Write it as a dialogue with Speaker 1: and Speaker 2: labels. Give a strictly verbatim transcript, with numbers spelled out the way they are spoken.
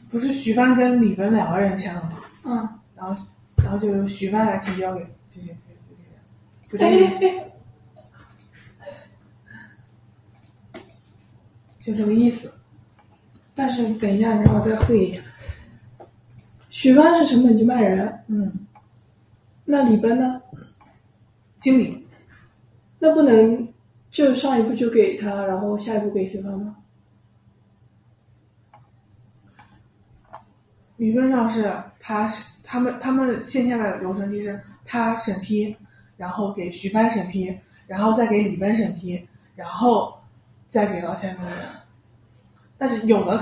Speaker 1: 不是徐帆跟李奔两个人签了吗？
Speaker 2: 嗯，
Speaker 1: 然后然后就由徐帆来提交给这些这些人，就这个意思，就这个意思。
Speaker 2: 但是等一下，你让我再会一下。许帆是成本经办人，
Speaker 1: 嗯，
Speaker 2: 那李奔呢？
Speaker 1: 经理。
Speaker 2: 那不能就上一步就给他，然后下一步给许帆吗？
Speaker 1: 理论上是他他们他们线下的流程就是他审批，然后给徐帆审批，然后再给李奔审批，然后再给到下面的人。但是有的